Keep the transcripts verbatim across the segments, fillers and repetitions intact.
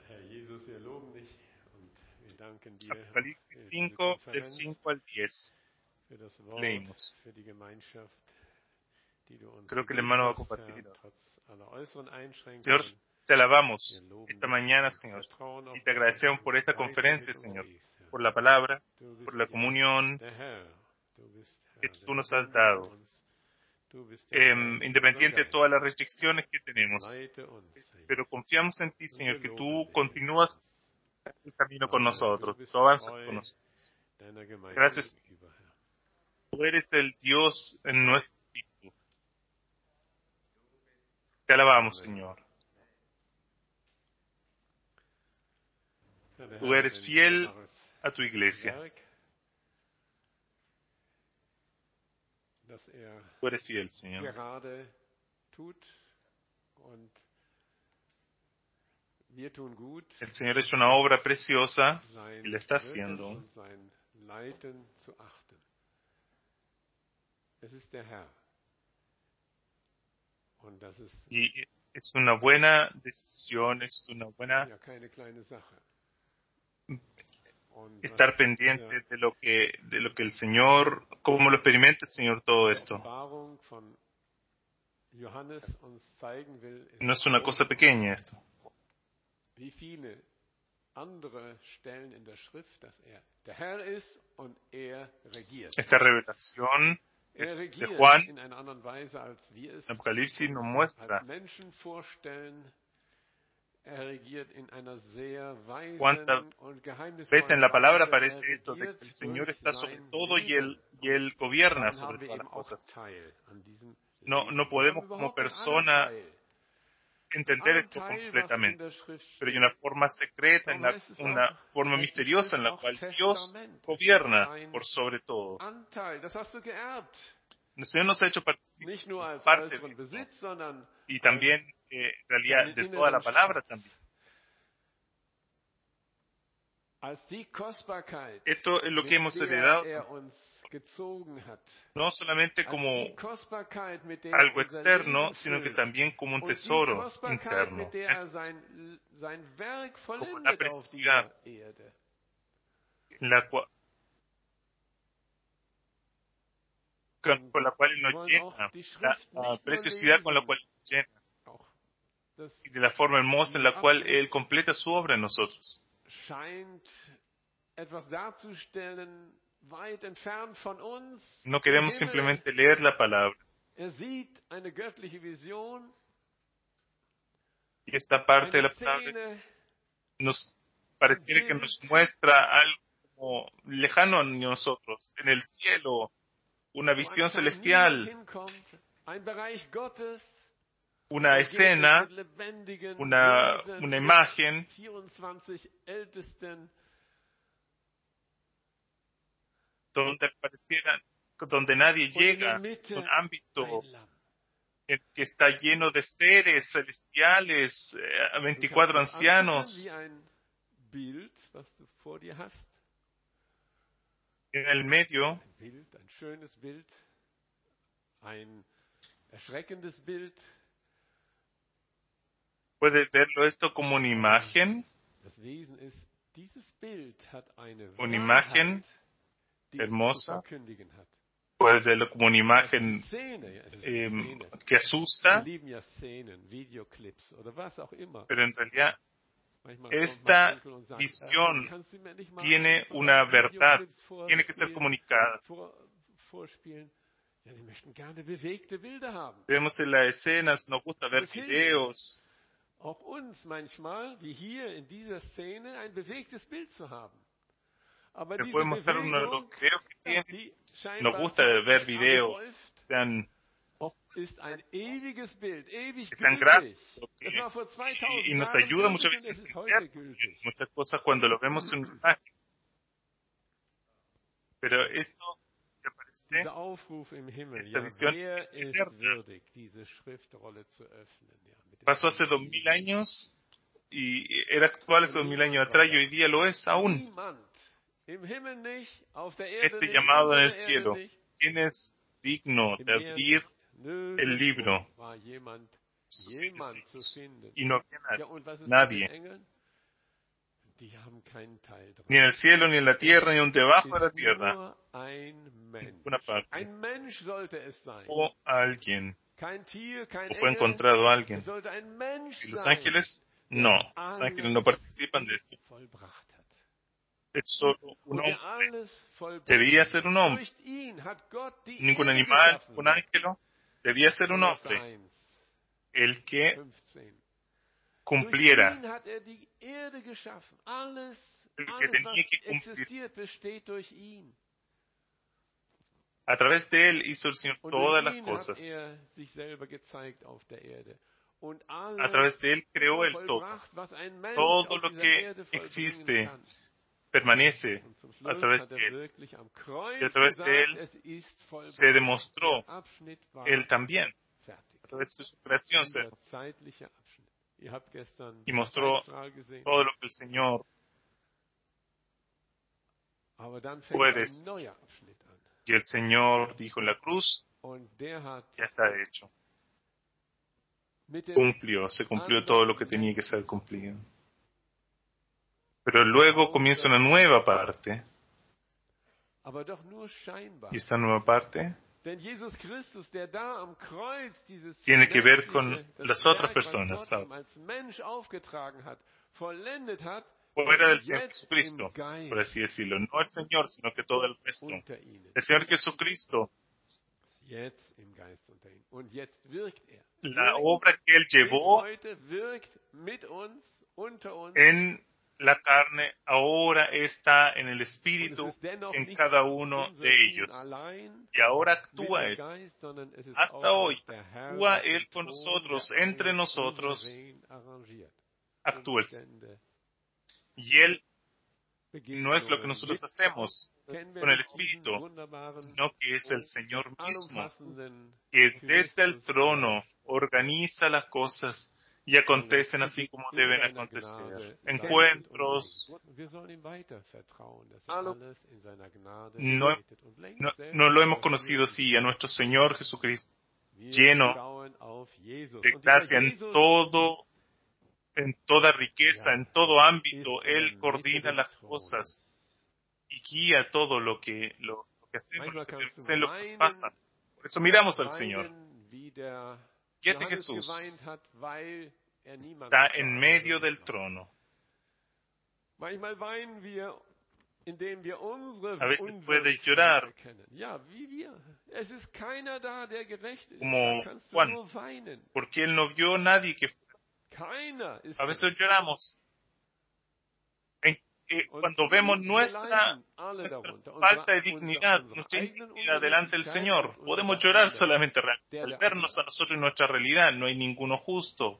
Apocalipsis cinco, del cinco al diez. Leímos. Creo que el hermano va a compartir. Señor, te alabamos esta mañana, Señor, y te agradecemos por esta conferencia, Señor, por la palabra, por la comunión que tú nos has dado, eh, independiente de todas las restricciones que tenemos. Pero confiamos en ti, Señor, que tú continúas el camino con nosotros, tú avanzas con nosotros. Gracias. Tú eres el Dios en nuestro espíritu. Te alabamos, Señor. Tú eres fiel a tu iglesia. Tú eres fiel, Señor. El Señor ha hecho una obra preciosa y la está haciendo. Y es una buena decisión, es una buena estar pendiente de lo que de lo que el Señor, cómo lo experimenta el Señor todo esto. No es una cosa pequeña esto. Esta revelación de Juan en Apocalipsis nos muestra cuántas veces en la palabra aparece esto de que el Señor está sobre todo y Él, y él gobierna sobre todas las cosas. No, no podemos como persona entender esto completamente, pero hay una forma secreta, en la, una forma misteriosa en la cual Dios gobierna por sobre todo. El Señor nos ha hecho participar parte de esto, y también eh, en realidad de toda la palabra también. Esto es lo que hemos heredado, no solamente como algo externo, sino que también como un tesoro interno, como la preciosidad, la cual, con, con la cual Él nos llena, la, la preciosidad con la cual Él nos llena, y de la forma hermosa en la cual Él completa su obra en nosotros. No queremos simplemente leer la palabra. Y esta parte de la palabra nos pareciera que nos muestra algo como lejano a nosotros, en el cielo, una visión celestial, una escena, una, una imagen, donde pareciera, donde nadie llega, un ámbito en que está lleno de seres celestiales, eh, veinticuatro ancianos. En el medio, puedes verlo esto como una imagen, una imagen hermosa. Puedes verlo como una imagen eh, que asusta, pero en realidad esta visión tiene una verdad, tiene que ser comunicada. Vemos en las escenas, nos gusta ver videos. Te puedo mostrar uno de los videos que tienes. Nos gusta ver videos, sean, que sean gráficos, que, y, y nos ayuda muchas veces a entender muchas cosas cuando lo vemos en una imagen. Pero esto que aparece, esta visión es eterna. Pasó hace dos mil años y era actual hace dos mil años atrás y hoy día lo es aún. Este llamado en el cielo, ¿quién es digno de abrir el libro? Y no había nadie. nadie. Ni en el cielo, ni en la tierra, ni aún debajo de la tierra. Ninguna parte. O alguien. O fue encontrado alguien. ¿Y los ángeles? No. Los ángeles no participan de esto. Es solo un hombre. Debía ser un hombre. Ningún animal, ningún ángel. Debía ser un hombre. El que cumpliera. El que tenía que cumplir. A través de él hizo el Señor todas las cosas. A través de él creó el todo. Todo lo que existe permanece a través de él. Y a través de él se demostró él también. A través de su creación se y mostró todo lo que el Señor puede. Y el Señor dijo en la cruz, ya está hecho. Cumplió, se cumplió todo lo que tenía que ser cumplido. Pero luego comienza una nueva parte. Y esta nueva parte tiene que ver con las otras personas. Fuera del Señor Jesucristo, por así decirlo. No el Señor, sino que todo el resto. El Señor Jesucristo, la obra que Él llevó en la carne, ahora está en el Espíritu, en cada uno de ellos. Y ahora actúa Él. Hasta hoy, actúa Él con nosotros, entre nosotros, actúa el Señor. Y Él no es lo que nosotros hacemos con el Espíritu, sino que es el Señor mismo, que desde el trono organiza las cosas y acontecen así como deben acontecer. Encuentros. No, no, no lo hemos conocido así a nuestro Señor Jesucristo, lleno de gracia en todo, en toda riqueza, en todo ámbito. Él coordina las cosas y guía todo lo que, lo, lo que hacemos, lo que tenemos que hacer, lo que nos pasa. Por eso miramos al Señor. Y este Jesús está en medio del trono. A veces puede llorar como Juan, porque él no vio a nadie que fuera. A veces lloramos en, eh, cuando vemos nuestra, nuestra falta de dignidad, nuestra indignidad delante del Señor. Podemos llorar solamente al vernos a nosotros en nuestra realidad. No hay ninguno justo.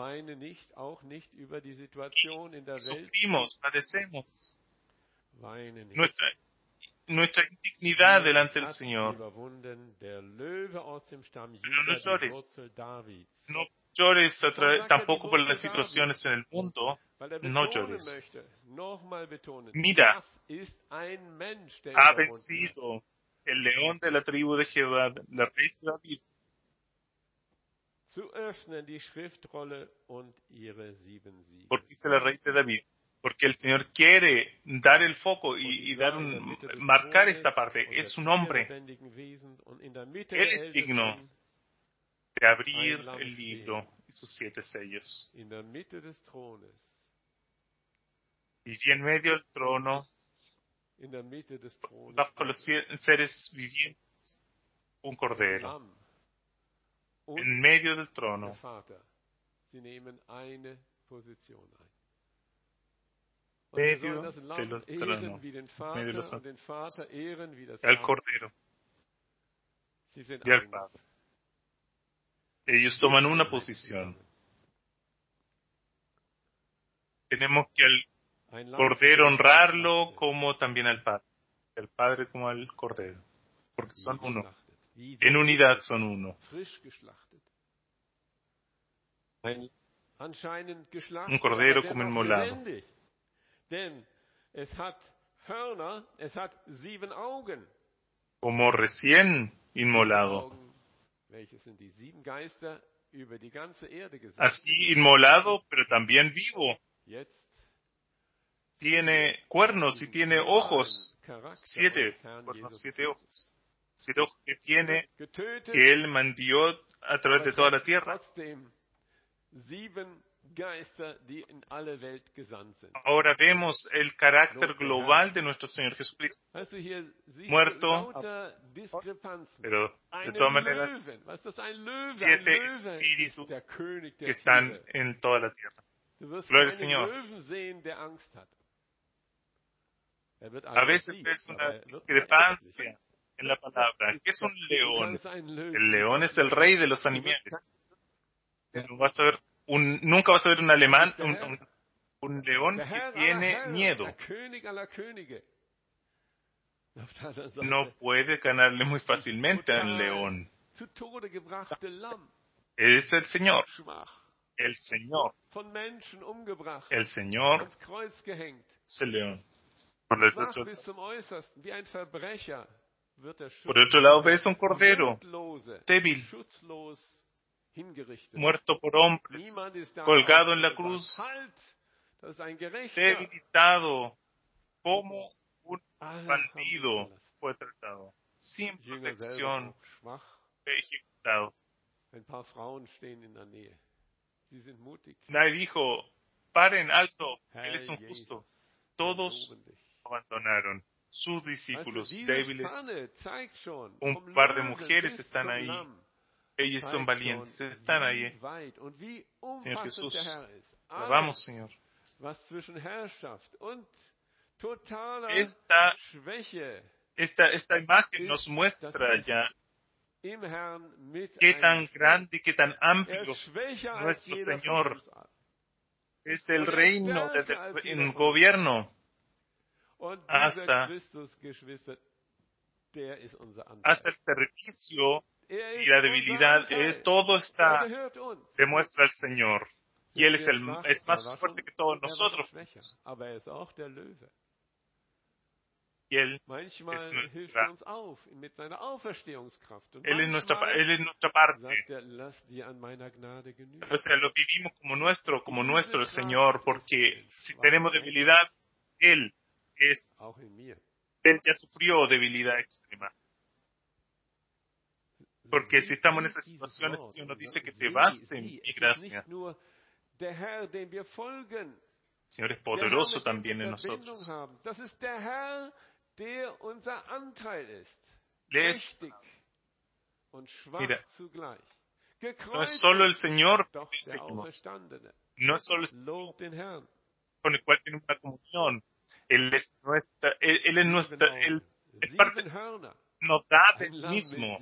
Y sufrimos, padecemos. Nuestra, nuestra indignidad delante del Señor. Pero no llores. No llores a tra- tampoco por las situaciones en el mundo. No llores. Mira, ha vencido el león de la tribu de Jehová, la raíz de David. Porque dice la raíz de David. Porque el Señor quiere dar el foco y, y dar un, marcar esta parte. Es un hombre. Él es digno de abrir el libro y sus siete sellos. Y en medio del trono, bajo los seres vivientes, un cordero. En medio del trono. Medio de los tronos, medio de los al Cordero y al Padre. Ellos toman una posición. Tenemos que al Cordero honrarlo como también al Padre. El Padre como al Cordero. Porque son uno. En unidad son uno. Un Cordero como inmolado. Como recién inmolado. Así inmolado, pero también vivo. tiene cuernos y tiene ojos, siete cuernos, siete ojos, siete ojos que tiene, que Él mandó a través de toda la tierra. Ahora vemos el carácter global de nuestro Señor Jesucristo, muerto, pero de todas maneras, siete espíritus que están en toda la tierra. Gloria al Señor. A veces ves una discrepancia en la palabra. ¿Qué es un león? El león es el rey de los animales. No vas a ver un, nunca vas a ver un alemán, un, un, un león que tiene miedo. No puede ganarle muy fácilmente a un león. Es el Señor. El Señor. El Señor es el león. Por el otro, por otro lado ves un cordero débil, muerto por hombres, colgado en la cruz, debilitado, como un bandido fue tratado, sin protección, ejecutado. Nadie dijo, paren alto, Él es un justo. Todos abandonaron. Sus discípulos débiles, un par de mujeres están ahí. Ellos son valientes, están ahí. Señor Jesús, alabamos, Señor. Esta, esta, esta imagen nos muestra ya qué tan grande y qué tan amplio es nuestro Señor. Es el reino del el gobierno hasta, hasta el servicio y la debilidad. Eh, todo está, demuestra el Señor. Y Él es, el, es más fuerte que todos nosotros. Y Él es nuestra, Él es nuestra, Él es nuestra parte. O sea, lo vivimos como nuestro, como nuestro Señor, porque si tenemos debilidad, Él es, Él ya sufrió debilidad extrema. Porque si estamos en esas situaciones, el Señor nos dice que te baste mi gracia. El Señor es poderoso también en nosotros. Les, mira, no es solo el Señor que seguimos, no es solo el Señor con el cual tenemos una comunión. Él es nuestra, Él, él es nuestra, Él es parte, nos da del mismo.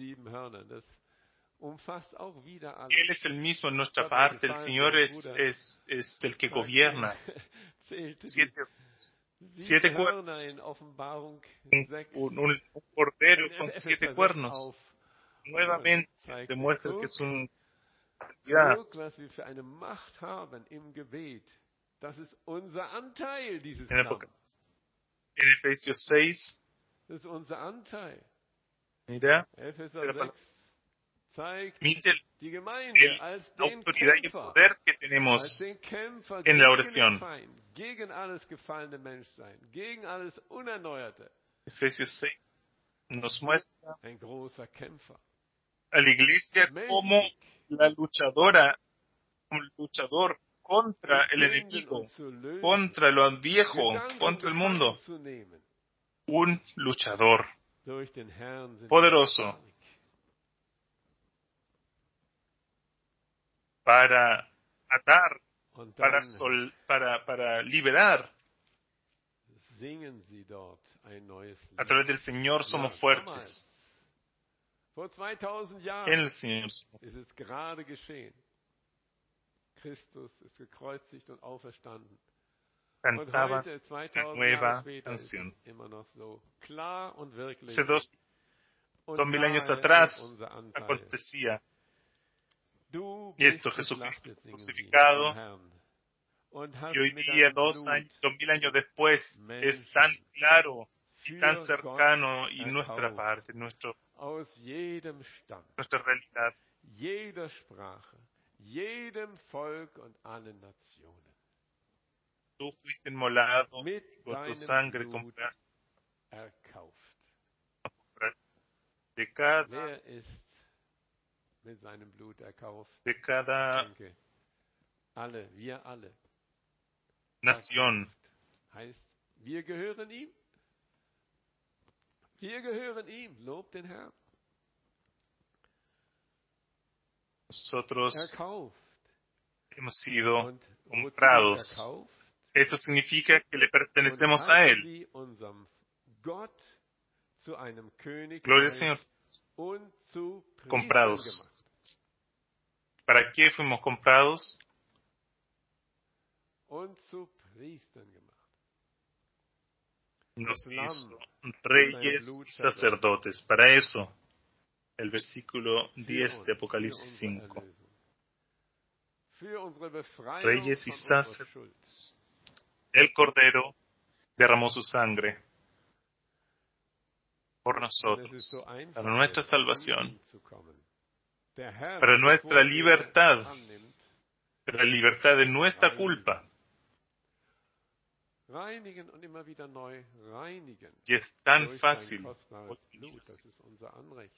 Él es el mismo en nuestra parte. El Señor es, es, es el que gobierna. Siete, siete cuernos. Un, un, un cordero con siete cuernos. Nuevamente demuestra que es un ya. En, en Efesios seis, mira, mira el, el, la autoridad y el poder que tenemos en la oración. Efesios seis nos muestra a la iglesia como la luchadora, como el luchador contra el enemigo, contra lo viejo, contra el mundo. Un luchador poderoso para atar, para, sol, para, para liberar. A través del Señor somos fuertes. En el Señor. Cantaban la nueva canción. Hace dos, dos mil años atrás acontecía y esto, Jesucristo crucificado, y hoy día, dos, años, dos mil años después, es tan claro y tan cercano y nuestra parte, nuestro, nuestra realidad. Tú fuiste inmolado, por tu sangre compraste, compraste de cada, de cada Alle, wir alle. nación. Heißt, wir gehören ihm. Wir gehören ihm. Lob den Herrn. Nosotros Erkauft. hemos sido Und comprados. erkauft? Esto significa que le pertenecemos a Él. Sie unserem Gott zu einem Königreich Gloria al Señor. und zu Priestern Comprados. gemacht. ¿Para qué fuimos comprados? Und zu Priestern gemacht. Nos hizo reyes y sacerdotes. Para eso, el versículo diez de Apocalipsis cinco. Reyes y sacerdotes. El Cordero derramó su sangre por nosotros, para nuestra salvación, para nuestra libertad, para la libertad de nuestra culpa. Reinigen und immer wieder neu reinigen. Y es tan Durch fácil. sein kostbares Blut, das ist unser Anrecht.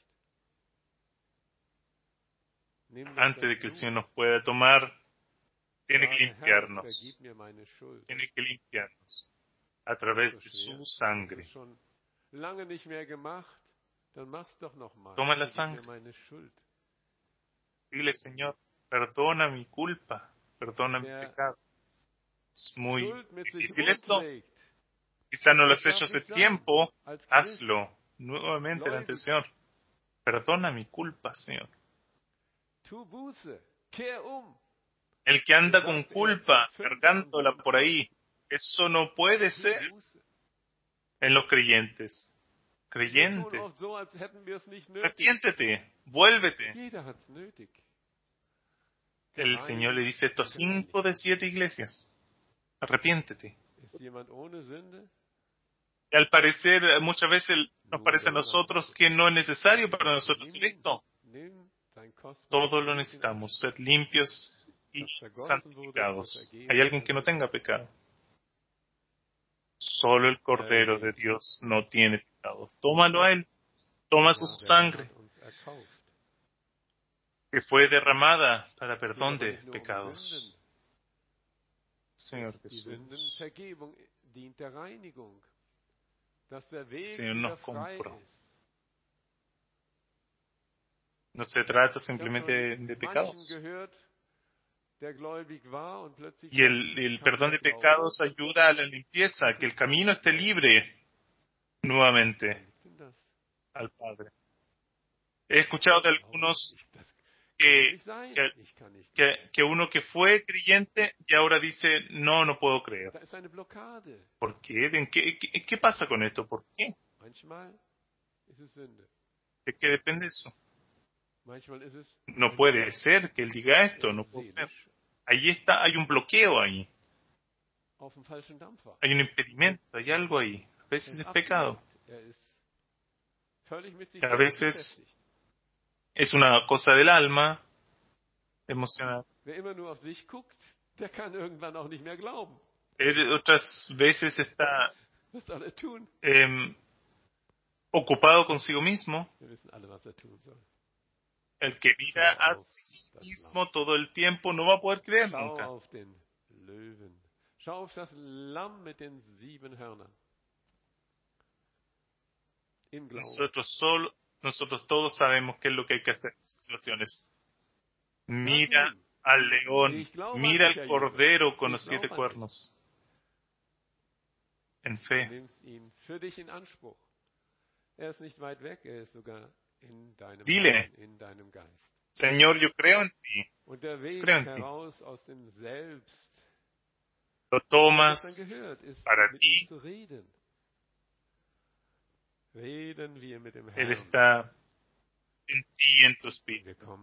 Nimm doch Antes das de que el Blut. Señor nos pueda tomar, tiene que Sage, Herr, limpiarnos. vergib mir meine Schuld. Tiene que limpiarnos a través So de schwer. su sangre. Das ist schon lange nicht mehr gemacht. Dann mach's doch noch mal. Toma la Vergib sangre. mir meine Schuld. Dile, Señor, perdona mi culpa, perdona mi Wer pecado. Es muy Schuld mit sich difícil esto. rumträgt, Quizá no lo has das hecho darf hace ich sagen, tiempo. als Christ, Hazlo nuevamente delante del gläubig, Señor. Perdona mi culpa, Señor. tu Buße, kehr um. El que anda Sagt con er, culpa, zu fünf cargándola von por ahí, eso no puede Tu ser Buße. en los creyentes. Wir tun Creyente, oft so, als hätten wir es nicht nötig. arrepiéntete, vuélvete. Jeder hat es nötig. El Señor le dice esto a cinco de siete iglesias. Arrepiéntete. Ist jemand ohne Sünde? Y al parecer, muchas veces nos parece a nosotros que no es necesario para nosotros hacer esto. Nimm dein kostbares Todos lo Blut in necesitamos, Anspruch, ser limpios y das vergossen wurde zur santificados. Vergebung ¿Hay alguien der que no Sünden. tenga pecado? Solo el Cordero de Dios no tiene pecado. Tómalo a Él. Toma su Ja, der Herr sangre hat uns erkauft. que fue derramada para Es geht perdón aber de nicht nur um pecados. Sünden. Señor Die Jesús, Sündenvergebung dient der Reinigung, dass der Weg Señor wieder nos frei compró. ist. No se trata Ich habe simplemente de, de schon pecados. manchen gehört, der gläubig war und plötzlich Y el, el perdón de pecados ayuda a la limpieza, que el camino esté libre nuevamente al Padre. He escuchado de algunos que, que, que, que uno que fue creyente y ahora dice, no, no puedo creer. ¿Por qué? ¿En qué, qué, ¿Qué pasa con esto? ¿Por qué? ¿De qué depende eso? No puede ser que él diga esto, no puedo creer. Ahí está, hay un bloqueo ahí. Hay un impedimento, hay algo ahí. A veces es pecado. A veces es una cosa del alma, emocional. Él otras veces está eh, ocupado consigo mismo. El que mira a sí mismo todo el tiempo no va a poder creer nunca. Nosotros solo, nosotros todos sabemos qué es lo que hay que hacer en esas situaciones. Mira al león, mira al cordero con los siete cuernos. En fe. Dile, Señor, yo creo en ti. Creo en ti. Lo tomas para ti. Él está en ti, en tu espíritu.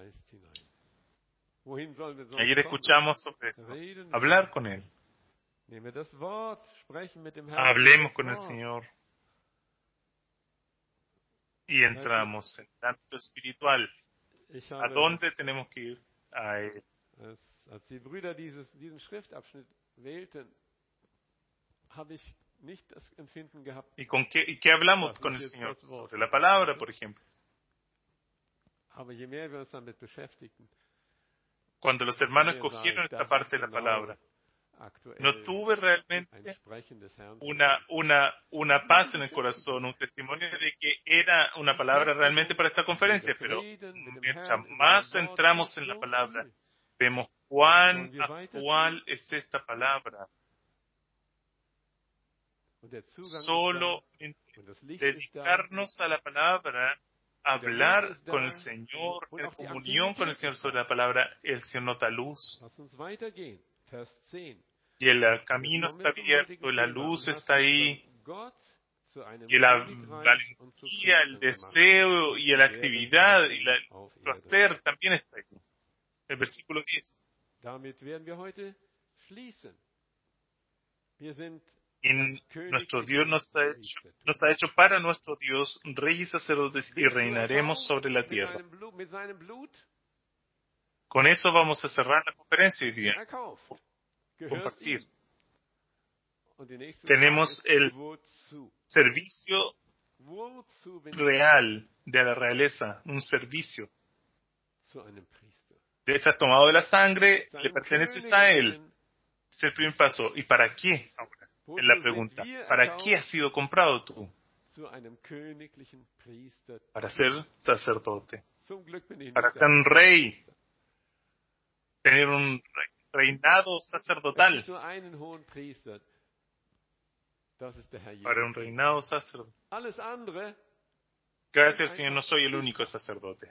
Ayer escuchamos sobre eso. Hablar con Él. Hablemos con el Señor. Y entramos en el ámbito espiritual. ¿A dónde tenemos que ir? A Él. ¿Y con qué, y qué hablamos con el Señor? Sobre la palabra, por ejemplo. Cuando los hermanos escogieron esta parte de la palabra, no tuve realmente una, una, una paz en el corazón, un testimonio de que era una palabra realmente para esta conferencia, pero mientras más entramos en la palabra, vemos cuán actual es esta palabra. Solo dedicarnos a la palabra, hablar con el Señor, en comunión con el Señor sobre la palabra, el Señor nota luz. Y el camino está abierto, la luz está ahí, y la valentía, el deseo y la actividad y el placer también está ahí. El versículo diez. En nuestro Dios nos ha, hecho, nos ha hecho para nuestro Dios reyes y sacerdotes y reinaremos sobre la tierra. Con eso vamos a cerrar la conferencia hoy día. Compartir. Tenemos el servicio real de la realeza, un servicio. De has tomado de la sangre, le perteneces a Él. Es el primer paso. ¿Y para qué? Ahora, es la pregunta. ¿Para qué has sido comprado tú? Para ser sacerdote. Para ser un rey. Tener un reinado sacerdotal. Para un reinado sacerdotal. Gracias al Señor, no soy el único sacerdote.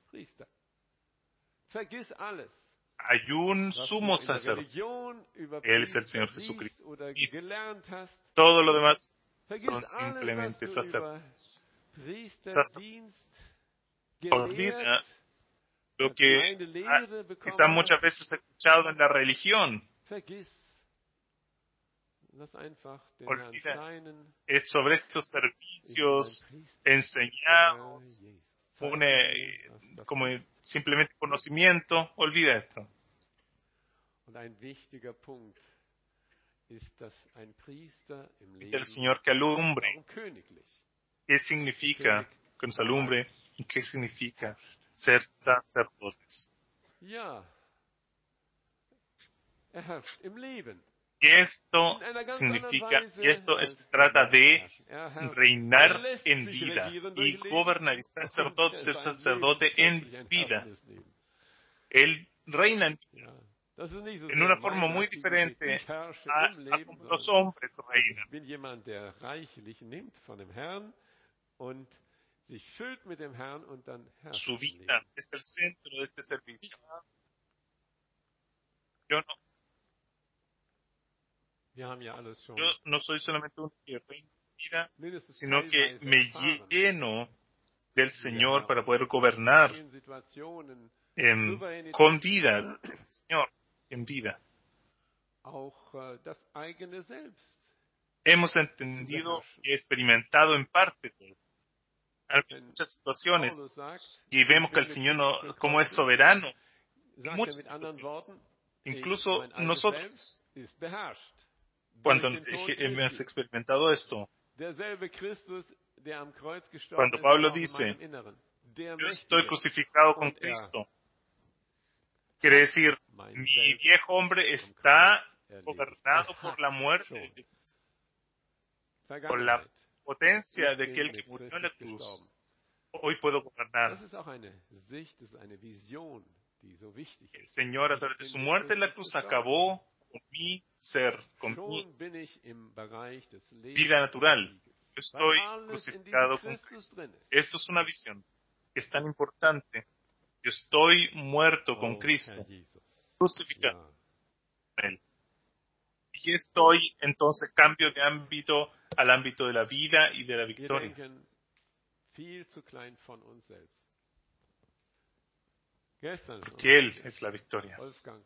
Hay un sumo sacerdote. Él es el Señor Jesucristo. Y todo lo demás son simplemente sacerdotes. Sacerdotes. Olvida lo que quizás muchas veces he escuchado en la religión. Olvida, es sobre estos servicios enseñados, une, como simplemente conocimiento. Olvida esto. El Señor que alumbre. ¿Qué significa que nos alumbre? ¿Y qué significa ser sacerdotes? Y esto significa, y esto es, se trata de reinar en vida y gobernar. El sacerdote es sacerdote en vida. Él reina en vida. En una forma muy diferente a, a como los hombres reinan. Su vida es el centro de este servicio. Yo no. Yo no soy solamente un que reina en vida, sino que me lleno del Señor para poder gobernar en, con vida, Señor, en vida. Hemos entendido y experimentado en parte en muchas situaciones y vemos que el Señor, no, como es soberano, en muchas situaciones. Incluso nosotros, cuando hemos experimentado esto, cuando Pablo dice, yo estoy crucificado con Cristo, quiere decir, mi viejo hombre está gobernado por la muerte, por la potencia de aquel que murió en la cruz. Hoy puedo gobernar. El Señor, a través de su muerte en la cruz, acabó con mi ser, con mi vida natural. Yo estoy crucificado con Cristo. Esto es una visión que es tan importante. Yo estoy muerto con Cristo, crucificado con Él. Y estoy, entonces, cambio de ámbito al ámbito de la vida y de la victoria. Que Él es la victoria.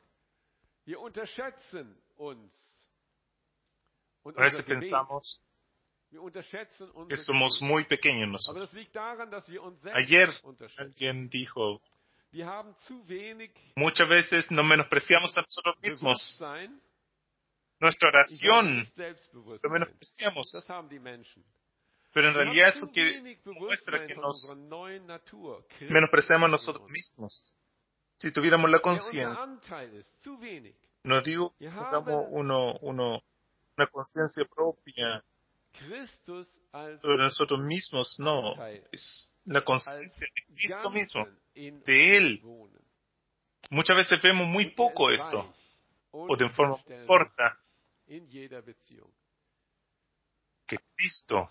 A veces pensamos que somos muy pequeños nosotros. Ayer alguien dijo, muchas veces nos menospreciamos a nosotros mismos. nuestra oración, lo menospreciamos. Pero en realidad eso que muestra que nos menospreciamos nosotros mismos. Si tuviéramos la conciencia, no digo que tengamos uno, uno, una conciencia propia sobre nosotros mismos, no, es la conciencia de Cristo mismo, de Él. Muchas veces vemos muy poco esto, o de forma muy corta, que Cristo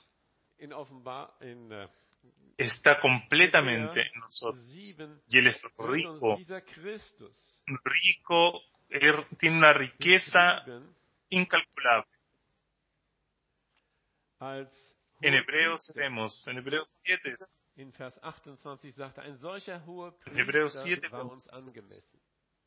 está completamente en nosotros, y Él es rico, rico, Él tiene una riqueza incalculable. En Hebreos vemos, en Hebreos siete, in Vers achtundzwanzig sagt er, ein solcher hoher Priester war uns angemessen.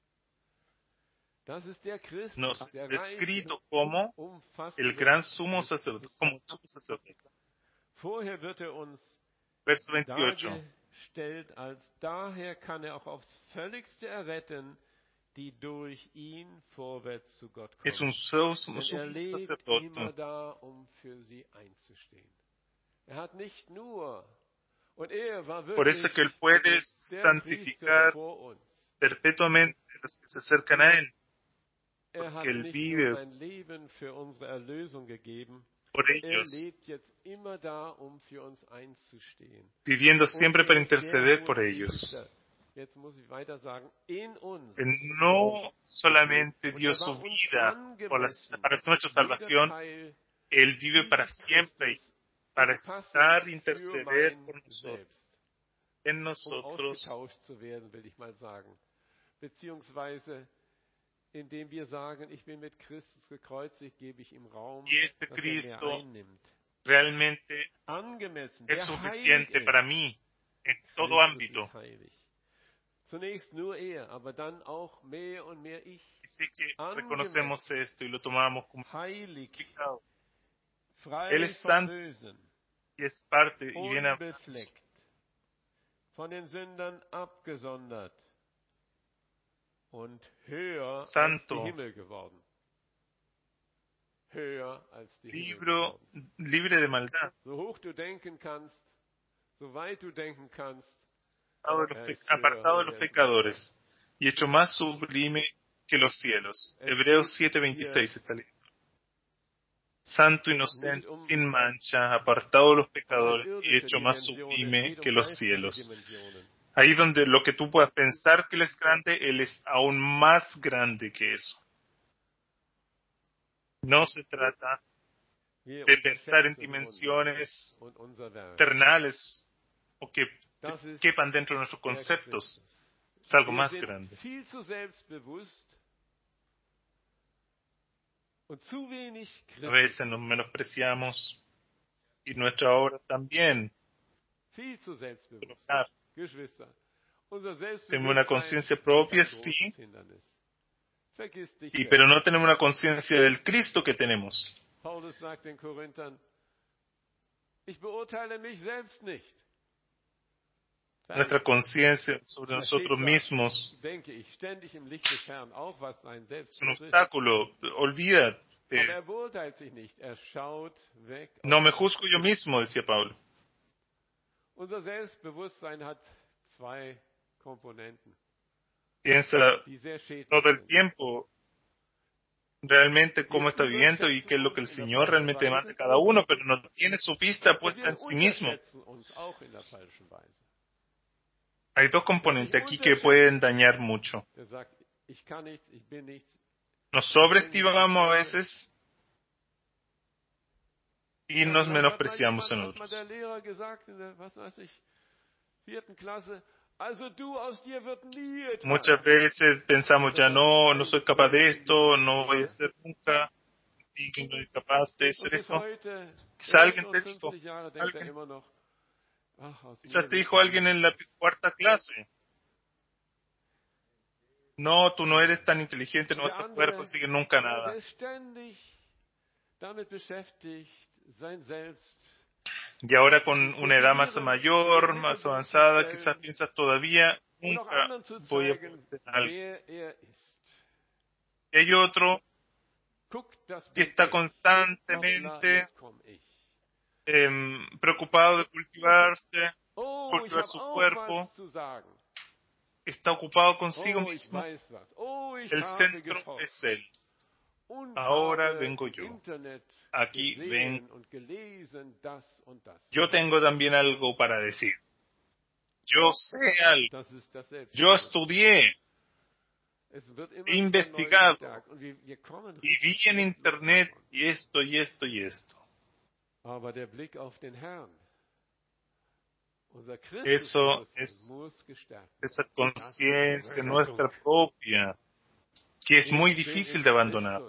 Das ist der Christus, nos der descrito como el gran sumo sacerdote, como sumo sacerdote. Vorher wird er uns Verso veintiocho. dargestellt als daher kann er auch aufs Völligste erretten, die durch ihn vorwärts zu Gott kommen. Es un sumo Denn er lebt sacerdote. immer da, um für sie einzustehen. Er hat nicht nur Und er war Por eso que Él puede santificar perpetuamente a los que se acercan a Él. Er hat Porque Él nicht vive nur sein Leben für unsere Erlösung gegeben, por er ellos, lebt jetzt immer da, um für uns einzustehen. viviendo siempre Und para er ist der interceder por hohe ellos. Priester. Jetzt muss ich weiter sagen, in uns. Él no solamente Und dio er su war uns vida por la- angemessen. para nuestra Jeder salvación, Teil Él vive para dieses siempre Christus para ist passend estar, für interceder mein por nosotros, Selbst. en Um nosotros, ausgetauscht zu werden, will ich mal sagen. Beziehungsweise, indem wir sagen, ich bin mit Christus gekreuzigt, gebe ich ihm Raum, y este dass er mehr Cristo einnimmt. realmente Angemessen, es der heilig suficiente ist. para mí en todo Christus ámbito. ist heilig. Zunächst nur er, aber dann auch mehr und mehr ich. Así que Angemessen. reconocemos esto y lo tomamos como Heilig, justificado. frei Él es vom santo Bösen, y es parte y viene a unbefleckt, von den Sündern abgesondert und höher Santo. als die Himmel geworden. Höher als die Himmel libro, geworden. libre de maldad, So hoch du denken kannst, so weit du denken kannst, apartado de los, er pe- ist höher, apartado de er los ist pecadores y hecho más sublime que los cielos. Hebreos siete veintiséis está leyendo. Santo, inocente, sin mancha, apartado de los pecadores y hecho más sublime que los cielos. Ahí donde lo que tú puedas pensar que Él es grande, Él es aún más grande que eso. No se trata Wir de pensar en unterschätzen dimensiones uns und unser Werk. terrenales o que Das ist quepan dentro de nuestros der conceptos. Christus. Es algo Wir más sind grande. viel zu selbstbewusst und zu wenig A kritisch. veces nos menospreciamos y nuestra obra también. Viel zu selbstbewusst. Claro, Geschwister, unser tenemos una Selbstbewusstsein conciencia ist propia, ein großes sí, Hindernis. Vergiss dich y, selbst. pero no tenemos una conciencia del Cristo que tenemos. Paulus sagt den Korinthern, ich beurteile mich selbst nicht. Nuestra conciencia sobre Da steht nosotros zwar, mismos denke ich, ständig im Licht des Herrn, auch was sein es un Selbstbild ist. obstáculo. Olvídate. Aber er beurteilt sich nicht. Er schaut weg. No auf me das. juzgo yo mismo, decía Pablo. Unser Selbstbewusstsein hat zwei Komponenten, Piensa die sehr schädlich todo el sind. tiempo realmente cómo está viviendo y qué es lo que el Señor realmente demanda a cada uno, pero no tiene su vista Und puesta wir en sí mismo. unterschätzen uns auch in der falschen Weise. Hay dos componentes aquí que pueden dañar mucho. Der sagt, ich kann nichts, ich bin nichts. Nos sobreestimamos a veces y nos vielleicht menospreciamos hat en mal jemand, hat mal otros. der Lehrer gesagt in der, was weiß ich, vierten Klasse, also du, aus dir wird nie etwas. Muchas veces pensamos ya no, no soy capaz de esto, no voy a ser nunca digno y capaz de Und hacer bis esto. heute, Quizá alguien te dijo, fünfzig Jahre, denkt er alguien, immer noch, ach, aus quizás mir te wird dijo alguien nie en la etwas. cuarta clase, no, tú no eres tan inteligente, no Der vas a poder andere, conseguir nunca der nada. ist ständig damit beschäftigt, sein Selbst. Y ahora con una edad más mayor, más avanzada, quizás piensas todavía, Und auch nunca anderen zu voy a zeigen, poder hacer algo. wer er ist. Y hay otro que está constantemente eh, preocupado de cultivarse, cultivar su cuerpo, está ocupado consigo mismo. El centro es Él. Ahora vengo yo. Aquí ven. Yo tengo también algo para decir. Yo sé algo. Yo estudié, he investigado y vi en internet y esto y esto y esto. Eso es esa conciencia nuestra propia, que es muy difícil de abandonar.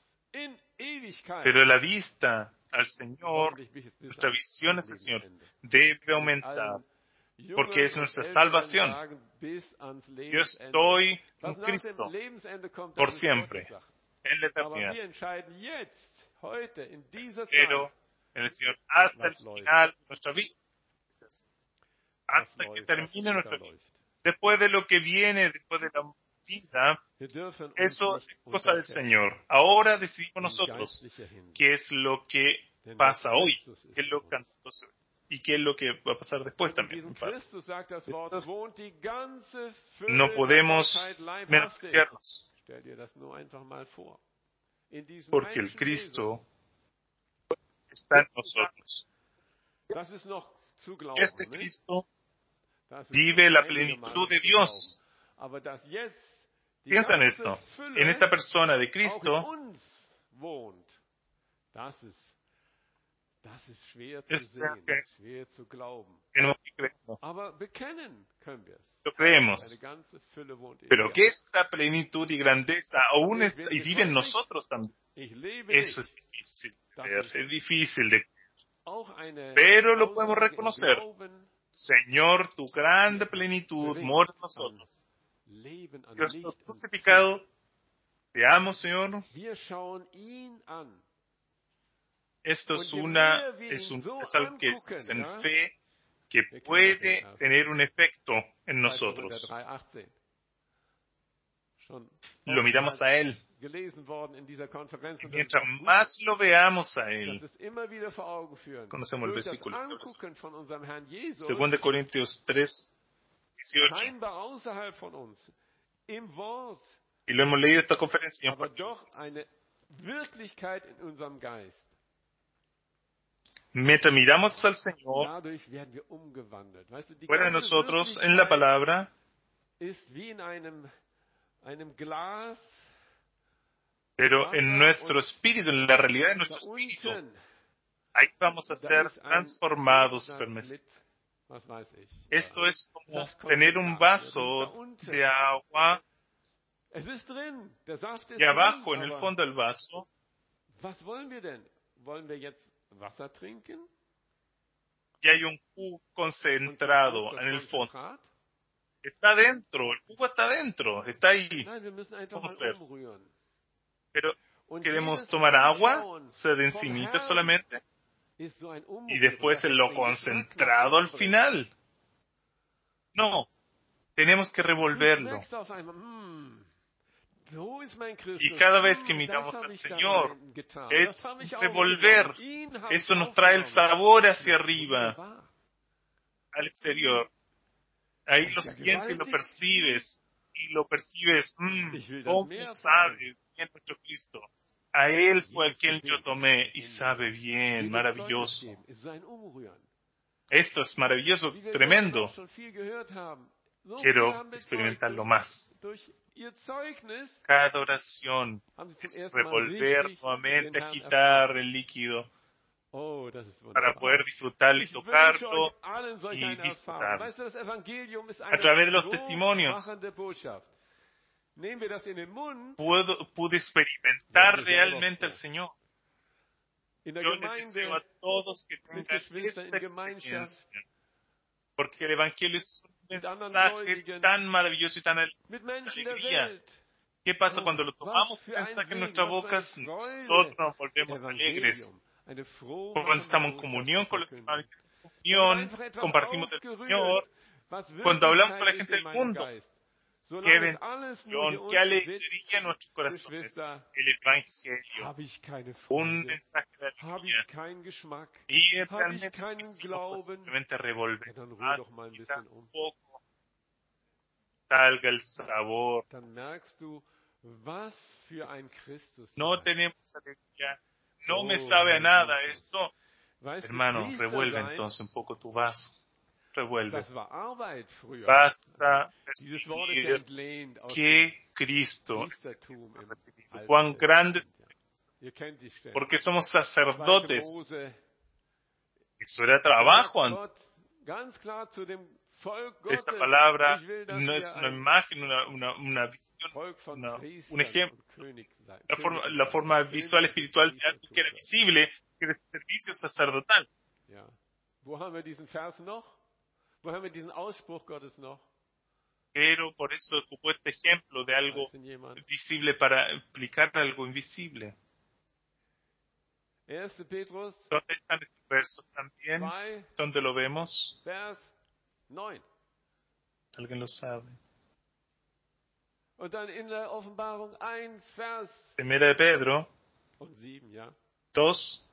Pero la vista al Señor, nuestra visión hacia el Señor, debe aumentar, porque es nuestra salvación. Yo estoy en Cristo por siempre, en la eternidad. Pero en el Señor hasta el final de nuestra vida. Hasta que termine nuestra vida. Después de lo que viene, después de la vida, eso es cosa del Señor. Ahora decidimos nosotros qué es lo que pasa hoy, qué es lo que y qué es lo que va a pasar después también. No podemos menospreciarnos, porque el Cristo está en nosotros. Este Cristo vive la plenitud de Dios. Piensa en esto. En esta persona de Cristo es que tenemos que creerlo. Lo creemos. Pero que esta plenitud y grandeza aún está, y vive en nosotros también. Eso es difícil de ver, es difícil de creer. Pero lo podemos reconocer. Señor, tu grande plenitud mora en nosotros. Cristo crucificado, te amo, Señor. Esto es una es, un, es algo que es, es en fe que puede tener un efecto en nosotros. Lo miramos a Él. Y mientras más lo veamos a Él, conocemos el versículo. Segunda de Corintios tres, dieciocho. Y lo hemos leído esta conferencia. Mientras miramos al Señor, fuera de nosotros, en la palabra, pero en nuestro espíritu, en la realidad de nuestro espíritu, ahí vamos a ser transformados. Esto es como tener un vaso de agua y abajo, en el fondo del vaso, y hay un jugo concentrado en el fondo. Está dentro, el jugo está dentro, está ahí. Vamos a ver. Pero queremos tomar agua, se de encimita solamente, y después en lo concentrado al final. No, tenemos que revolverlo. Y cada vez que miramos al Señor, es revolver. Eso nos trae el sabor hacia arriba, al exterior. Ahí lo sientes y lo percibes. Y lo percibes, mmm, ¿cómo sabe bien nuestro Cristo? A Él fue el quien yo tomé y sabe bien, maravilloso. Esto es maravilloso, tremendo. Quiero experimentarlo más. Cada oración es revolver nuevamente, agitar el líquido para poder disfrutarlo y tocarlo y disfrutarlo. A través de los testimonios puedo, pude experimentar realmente al Señor. Yo les deseo a todos que tengan esta experiencia, porque el Evangelio es un mensaje tan maravilloso y tan alegría. ¿Qué pasa cuando lo tomamos el mensaje en nuestras bocas? Nosotros nos volvemos alegres. Cuando estamos en comunión con los hermanos, en comunión, compartimos del Señor. Cuando hablamos con la gente del mundo, Qué bendición, qué alegría en nuestros corazones. El Evangelio, un mensaje de alegría. Y realmente quisimos simplemente revolver más y tampoco salga el sabor. No tenemos alegría, no me sabe a nada esto. Hermano, revuelve entonces un poco tu vaso. Revuelve. Vas a recibir que Cristo recibido. Cuán grandes, porque somos sacerdotes. Eso era trabajo antes. Esta palabra no es una imagen, una, una, una visión, una, un ejemplo. La forma, la forma visual espiritual de algo que era visible, que era el servicio sacerdotal. Pero por eso ocupó este ejemplo de algo visible para explicar algo invisible. ¿Dónde están estos versos también? ¿Dónde lo vemos? ¿Alguien lo sabe? Primera de Pedro dos,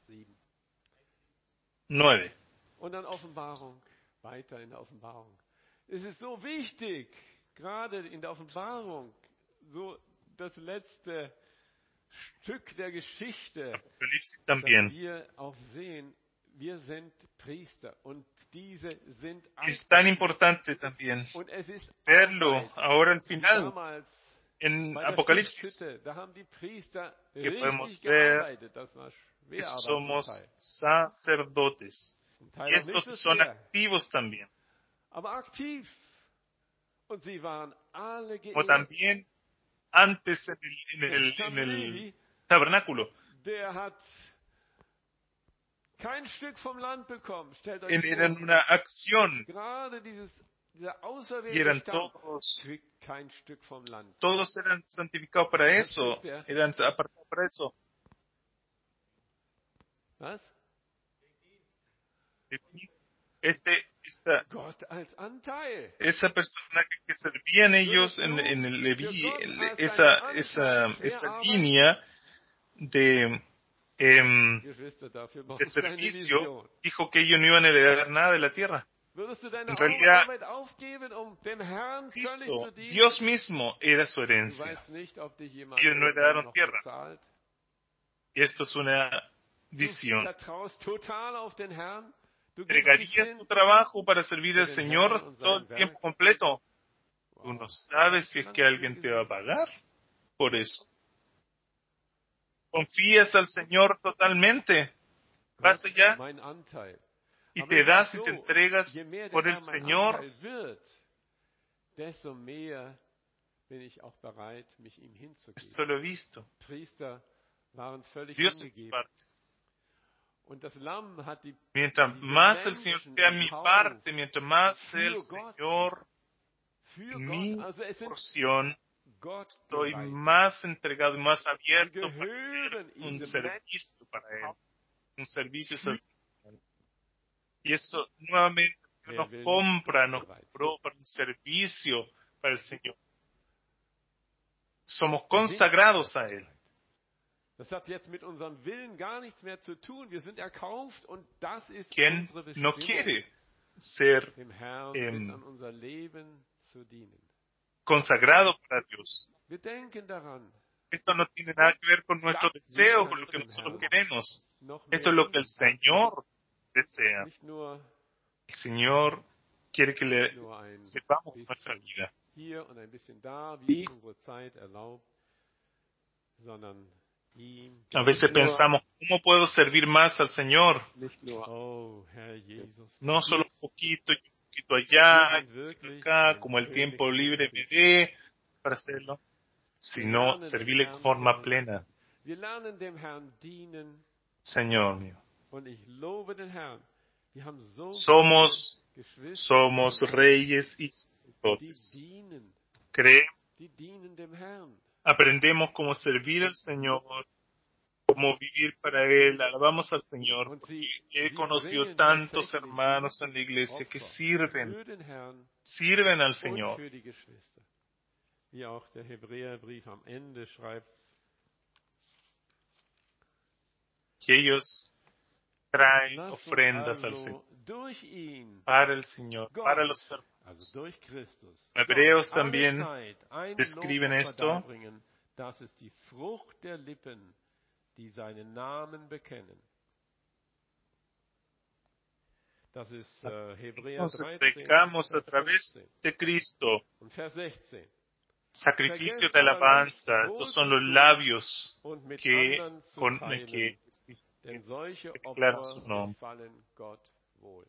nueve. Und dann Offenbarung, weiter in der Offenbarung. Es ist so wichtig, gerade in der Offenbarung, so das letzte Stück der Geschichte, dass wir auch sehen, wir sind Priester und diese sind Es tan importante también und es ist verlo ahora al final damals en Apocalipsis, da haben die Priester que podemos richtig ver gearbeitet, das war que schwer, aber somos zum Teil. sacerdotes. Y estos son activos también. Aber aktiv. Und sie waren alle geehrt. Como también antes en el, en el, en el tabernáculo. Der hat kein Stück vom Land bekommen. Stellt euch Eran vor, una acción. gerade dieses, dieser Y auserwählte eran Stamm todos, kriegt kein Stück vom Land. todos eran santificados para eso. Eran apartados para eso. Was? Este, esta, esa persona que, que servían ellos en, en el Leví, esa, esa, esa línea de, eh, de servicio, dijo que ellos no iban a heredar nada de la tierra. En realidad, Cristo, Dios mismo era su herencia. Ellos no heredaron tierra. Y esto es una visión. ¿Entregarías tu trabajo para servir al Señor todo el tiempo completo? Tú no sabes si es que alguien te va a pagar por eso. ¿Confías al Señor totalmente? Vas allá y te das y te entregas por el Señor. Esto lo he visto. Dios es mi parte. Mientras más el Señor sea mi parte, mientras más sea el Señor mi porción, estoy más entregado y más abierto para hacer un servicio para Él, un servicio sacerdotal. Y eso nuevamente nos compra, nos compró para un servicio para el Señor. Somos consagrados a Él. Das hat jetzt mit unserem Willen gar nichts mehr zu tun. Wir sind erkauft und das ist ¿Quién unsere Bestimmung, no quiere ser dem Herrn eh, bis an unser Leben zu dienen. consagrado para Dios? Wir denken daran. Esto no tiene nada que ver con nuestro deseo, con lo que nosotros queremos. Esto es lo que el Señor desea. El Señor quiere que le sepamos nuestra vida. Hier und ein bisschen da, wie es unsere Zeit erlaubt, sondern a veces pensamos, ¿cómo puedo servir más al Señor? No solo un poquito y un poquito allá, y un poquito acá, como el tiempo libre me dé para hacerlo, sino servirle de forma plena. Señor mío, somos, somos reyes y sacerdotes. Creemos. Aprendemos cómo servir al Señor, cómo vivir para Él. Alabamos al Señor. Porque he conocido tantos hermanos en la iglesia que sirven, sirven al Señor. wie auch der Hebräerbrief am Ende schreibt, que ellos traen ofrendas al Señor, para el Señor, para los hermanos. Hebreos también describen esto, dass es die Frucht der Lippen, die seinen Namen bekennen. Das ist äh, Hebräer entonces dreizehn, pecamos a Vers través fünfzehn de Cristo, und Vers sechzehn. sacrificio de alabanza. Estos son los labios Und mit que, anderen zu con, teilen, que, denn solche que declaran Opfer su nombre. gefallen Gott wohl.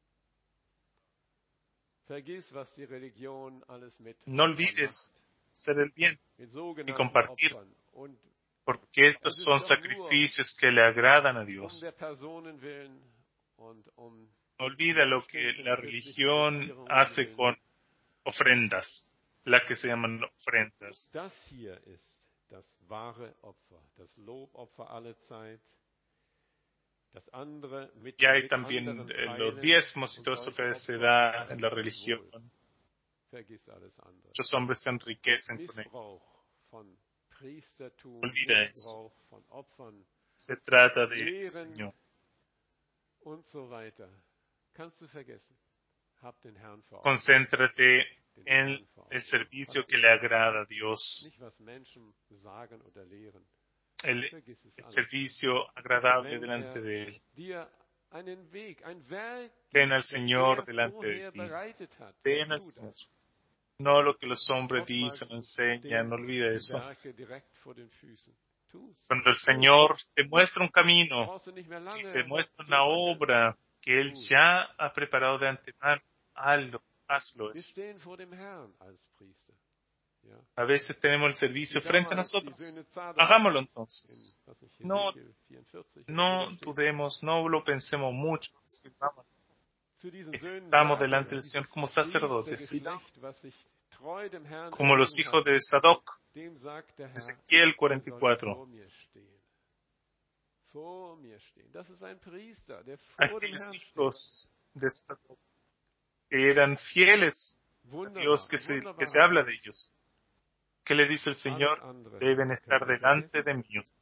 Vergiss, was die Religion alles mit No olvides hacer el bien mit y sogenannten compartir, Opfern. Und porque estos es ist son doch sacrificios que le agradan a um Dios. der Personen willen und um No olvida lo que la religión hace con ofrendas, las que se llaman ofrendas. Das hier ist das wahre Opfer, das Lobopfer aller Zeit. Das andere mit, Y hay mit también anderen eh, Teilen los diezmos y und todo eso solche que se Opfer da en gefallen la Gott religión. wohl. Vergiss alles andere. Muchos hombres se enriquecen con ello. Missbrauch von Priestertum, Olvida eso. Missbrauch von Opfern, Se trata del Lehren Señor. und so weiter. Kannst du vergessen. Hab den Herrn vor Augen. Concéntrate Den en Herrn vor el Augen. servicio Was que ist le das? agrada a Dios, Nicht, was Menschen sagen oder lehren. el, Vergiss es el alles. servicio agradable Wenn delante er de Él. dir einen Weg, ein Werk Ten al gibt, das Señor er delante de vorher ti. bereitet hat, Ten al tu Señor. das. No lo que los hombres Oftmals dicen, enseñan, stehen no olvida die eso. Werke direkt vor den Füßen. Tu's. Cuando el Señor te muestra un camino, Brauchst du nicht mehr lange te muestra zu una wandeln. obra que Él ya ha preparado de antemano, hazlo, hazlo. Wir Eso. stehen vor dem Herrn als Priester. Ja. A veces tenemos el servicio Wie frente a damals die nosotros. Söhne Zadoks Hagámoslo in, entonces. was nicht, No, Hesekiel vierundvierzig, no wo steht. dudemos, no lo pensemos mucho. Si vamos, Zu diesen Söhnen estamos sagt delante er, del Señor dieses como sacerdotes, Priestergeschlecht, was sich treu dem Herrn como los ergeben hijos hat, de Sadoc, dem sagt der Herr, Ezequiel er cuarenta y soll cuatro. vor mir stehen. Vor mir stehen. Das ist ein Priester, der vor dem Aquellos Herrn steht. hijos de Sadoc que eran fieles a Wunderbar, Dios, que se, que wunderbarer se habla de Geist. ellos. ¿Qué le dice el Alles Señor? andere Deben estar können wir delante de vergessen. mí.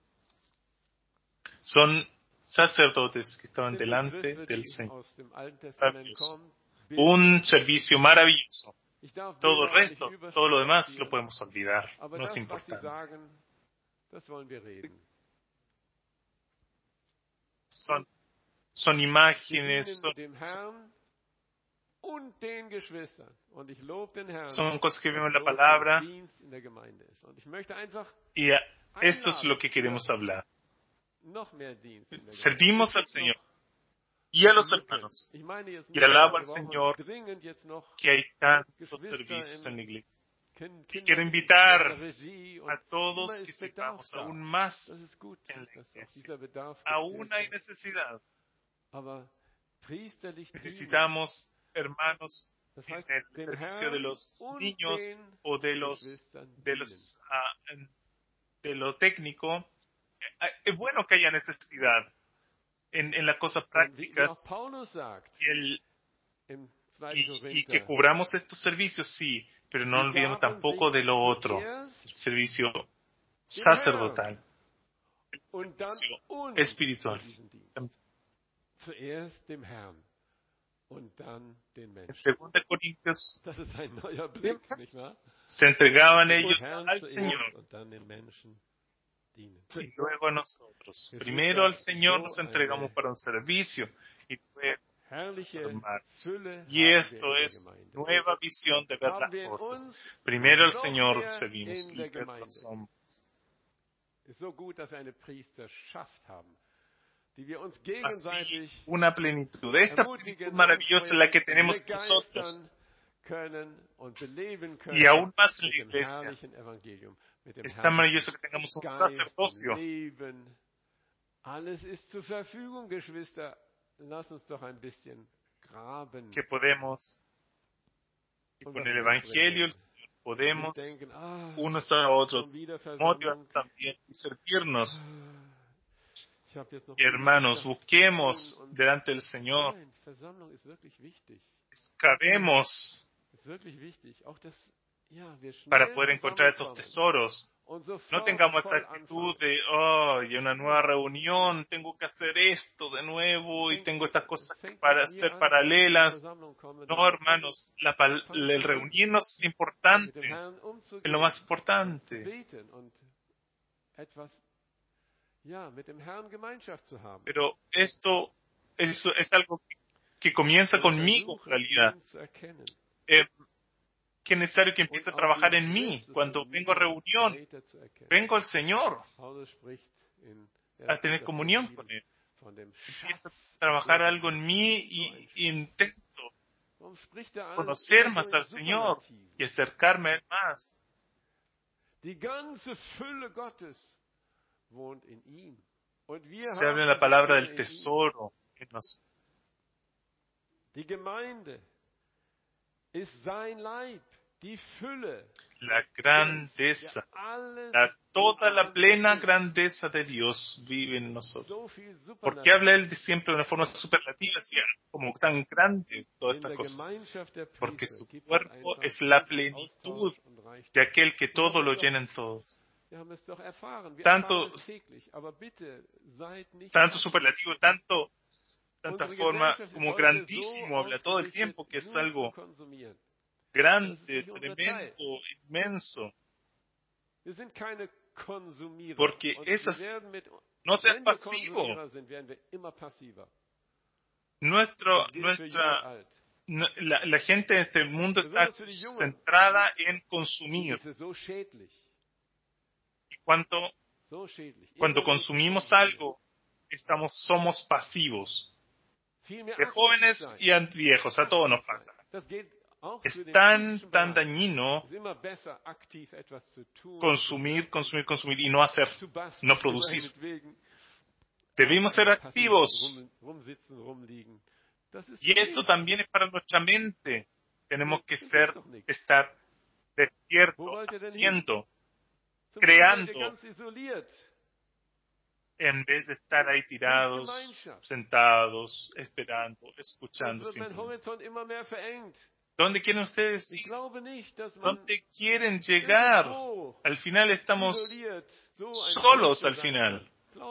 Son sacerdotes que Das estaban sind delante Begriffe, del die Señor. aus dem Alten Testament Maravilloso. kommen. Bilder. Un servicio maravilloso. Ich darf Todo el Bilder resto, nicht todo lo demás lo überstrapazieren, podemos olvidar. aber No es das, was sie importante. sagen, das wollen wir reden. Son, son Wir imágenes, dienen son, dem Herrn und den Geschwistern. Und ich lobe den Herrn, son cosas que vemos en dass la so viel palabra Dienst in der Gemeinde ist. Und ich möchte einfach y a- esto es einladen lo que queremos für hablar. noch mehr Dienst in der Gemeinde. Servimos Es al gibt Señor noch y a los Lücken. hermanos. Ich meine jetzt Y nicht, alabo wir al brauchen Señor dringend jetzt noch que hay tantos Geschwister servicios im en la iglesia. Kin- Y quiero Kinderdienst, invitar in der Regie und a todos immer que ist Bedarf sirvamos da. aún Das más ist gut, en la dass auch iglesia. dieser Bedarf Aún gestillt hay wird. necesidad. Aber priesterlich dienen, Necesitamos hermanos das en heißt, el dem servicio de Herrn los und niños den o de los Geschwistern de dienen. los ah, en- de lo técnico. Eh, Es bueno que haya necesidad en, en las cosas Und wie, wie auch prácticas Paulus sagt y, el, im zweiten y, y que Korinther, cubramos estos servicios, sí, pero no die olvidemos Gaben tampoco de richten lo otro, zuerst el servicio dem sacerdotal, el und dann servicio uns espiritual. für diesen Dienst. Zuerst dem Herrn und dann den En Menschen. segunda Corintios Das ist ein neuer Blick, nicht wahr? se entregaban Dem ellos Herrn al zuerst Señor und dann den Menschen dienen. y luego a nosotros. Geschwister, Primero al Señor so nos entregamos eine para un servicio y luego herrliche hermanos. Fülle Y haben wir esto in der es Gemeinde. nueva visión de ver las Haben wir in cosas. uns Primero al noch Señor mehr servimos in y der luego a Gemeinde. los hombres. Ist so gut, dass wir eine Priesterschaft haben, die wir uns Así, gegenseitig una plenitud. Esta plenitud ermutigen, maravillosa es la que tenemos nosotros. begeistern können und beleben können Y aún más en mit la dem iglesia. herrlichen Evangelium, mit dem Es tan maravilloso herrlichen que tengamos un Geist, sacerdocio. Leben. Alles ist zur Verfügung, Geschwister. Lass uns doch ein bisschen graben. Que podemos, y Und con was el Evangelio mitbringen. podemos Nicht denken, ah, unos a otros schon wieder motivar Versammlung. también y servirnos. Ich habe jetzt noch Hermanos, das zu busquemos tun und- delante del Señor. Nein, Versammlung ist wirklich wichtig. Excavemos. Ist wirklich wichtig. Auch das para poder encontrar estos tesoros. No tengamos esta actitud de, oh, y una nueva reunión, tengo que hacer esto de nuevo y tengo estas cosas para hacer paralelas. No, hermanos, la, el reunirnos es importante, es lo más importante. Pero esto, eso es algo que, que comienza conmigo, en realidad. Eh, que es necesario que empiece a trabajar en mí. Cuando vengo a reunión, vengo al Señor a tener comunión con Él. Empiezo a trabajar algo en mí y, y intento conocer más al Señor y acercarme a Él más. Se habla en la palabra del tesoro en nosotros. La grandeza, la, toda la plena grandeza de Dios vive en nosotros. ¿Por qué habla Él de siempre de una forma superlativa, así como tan grande todas estas cosas? Porque su cuerpo es la plenitud de aquel que todo lo llena en todos. Tanto, tanto superlativo, tanto, tanta forma como grandísimo, habla todo el tiempo que es algo grande, tremendo, inmenso. Porque esas, no seas pasivo. Nuestro, nuestra, la, la gente en este mundo está centrada en consumir. Y cuando, cuando consumimos algo, estamos, somos pasivos. De jóvenes y a viejos, a todos nos pasa. Es tan, tan dañino consumir, consumir, consumir y no hacer, no producir. Debemos ser activos. Y esto también es para nuestra mente. Tenemos que ser, estar despiertos, haciendo, creando, en vez de estar ahí tirados, sentados, esperando, escuchando simplemente. ¿Dónde quieren ustedes ir? ¿Dónde quieren llegar? Al final estamos solos al final.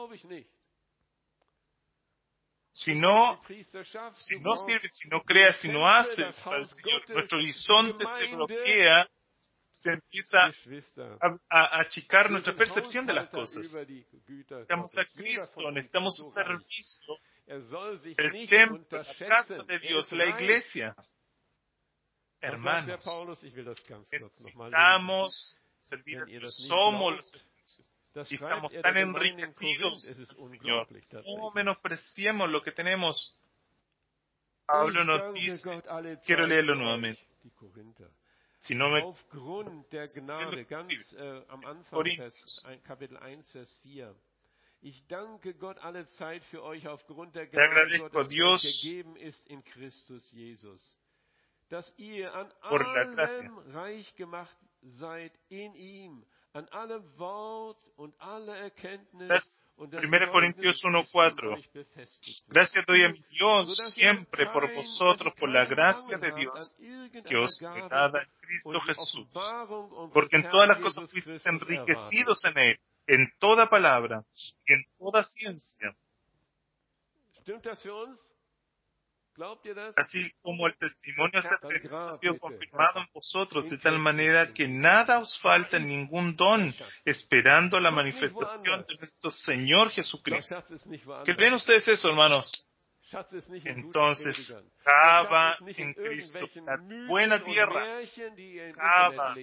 Si no, si no sirves, si no creas, si no haces para el Señor, nuestro horizonte se bloquea, se empieza a, a achicar nuestra percepción de las cosas. Necesitamos a Cristo, necesitamos su servicio, el templo, la casa de Dios, la iglesia. Hermanos, necesitamos servir a Dios, somos los servicios y estamos tan enriquecidos, Señor. No menospreciemos lo que tenemos. Pablo nos dice, quiero leerlo nuevamente. Si no me Aufgrund der Gnade, ganz äh, am Anfang, Vers, Kapitel eins, Vers vier. Ich danke Gott alle Zeit für euch aufgrund der Gnade Gottes, die euch gegeben ist in Christus Jesus. Dass ihr an allem reich gemacht seid in ihm, an allem Wort und aller Erkenntnis. primera Corintios uno cuatro. Gracias doy a mi Dios siempre por vosotros, por la gracia de Dios que os fue dada en Cristo Jesús. Porque en todas las cosas fuisteis enriquecidos en Él, en toda palabra y en toda ciencia. Así como el testimonio ha sido confirmado en vosotros, de tal manera que nada os falta en ningún don, esperando la manifestación de nuestro Señor Jesucristo. ¿Qué creen ustedes eso, hermanos? Entonces, cava en Cristo la buena tierra. Cava.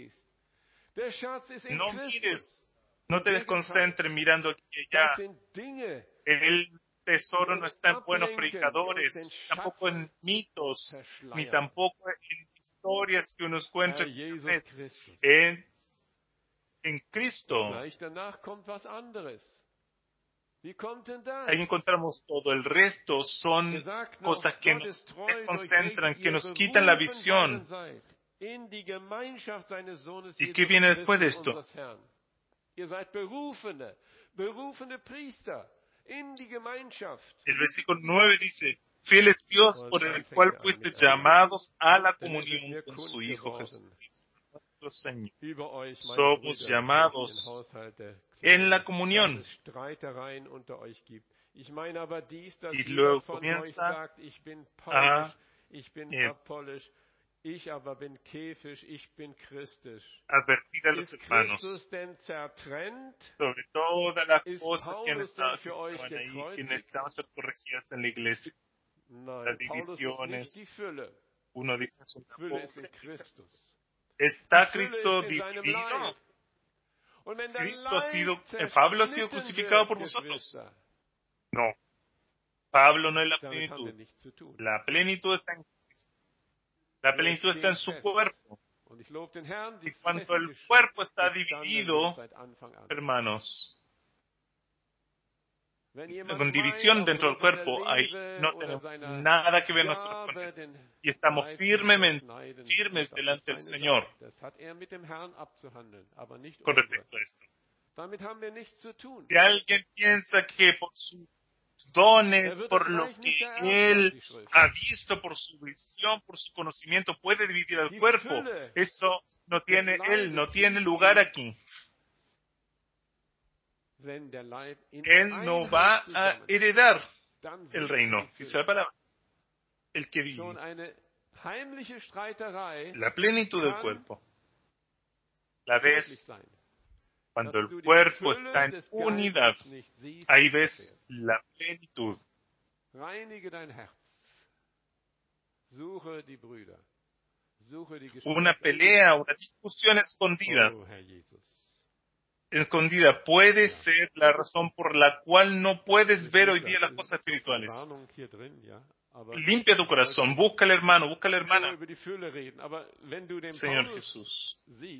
No mires, no te desconcentres mirando aquí y allá. El tesoro no está en buenos predicadores, tampoco en mitos, ni tampoco en historias que uno encuentra en, en Cristo. Ahí encontramos todo. El resto son cosas que nos desconcentran, que nos quitan la visión. ¿Y qué viene después de esto? El versículo nueve dice, fiel es Dios por el cual fuiste llamados a la comunión con su Hijo Jesucristo. nuestro Señor. Somos llamados en la comunión. Y luego comienza a eh, Ich aber bin Kephisch, ich bin Christisch. advertir a los Ist hermanos Christus denn zertrennt? sobre todas las Ist cosas que, han Paulus estado, denn que für euch estaban ahí, que gekreuzigt? necesitaban ser corregidas en la iglesia. Nein, Las Paulus ist nicht divisiones, die Fülle. uno dice es una Fülle ist in pobre. Christus. ¿Está Die Fülle Cristo ist in seinem dividido? Leib. Und wenn der Cristo ha sido, Leib eh, Pablo ha sido zerschnitten crucificado wird, por vosotros. Geschwister, No. Pablo no es la damit haben wir plenitud. nichts zu tun. La plenitud está en Cristo. La Wir plenitud está en stehen su fest. cuerpo. Und ich lobe den Herrn, die Y cuando el fest cuerpo está gestanden dividido, sind seit Anfang an. hermanos, Wenn jemand con división meint, dentro del aufgrund seiner cuerpo, ahí Lehre no oder tenemos seiner nada que ver nosotros con Gabe eso. den Y estamos Leib zu firmemente, zerschneiden, firmes das ist delante del seine Señor Sache. Das hat er mit dem Herrn abzuhandeln, aber nicht con unsere. respecto a esto. Damit haben wir nichts zu tun. Si alguien piensa que por sus dones, por lo que él ha visto, por su visión, por su conocimiento, puede dividir al cuerpo, eso no tiene, él no tiene lugar aquí. Él no va a heredar el reino, dice la palabra. El que vive la plenitud del cuerpo, la ves cuando el cuerpo está en unidad, ahí ves la plenitud. Una pelea, una discusión escondida, escondida puede ser la razón por la cual no puedes ver hoy día las cosas espirituales. Limpia tu corazón, busca al hermano, busca a la hermana. Señor Jesús.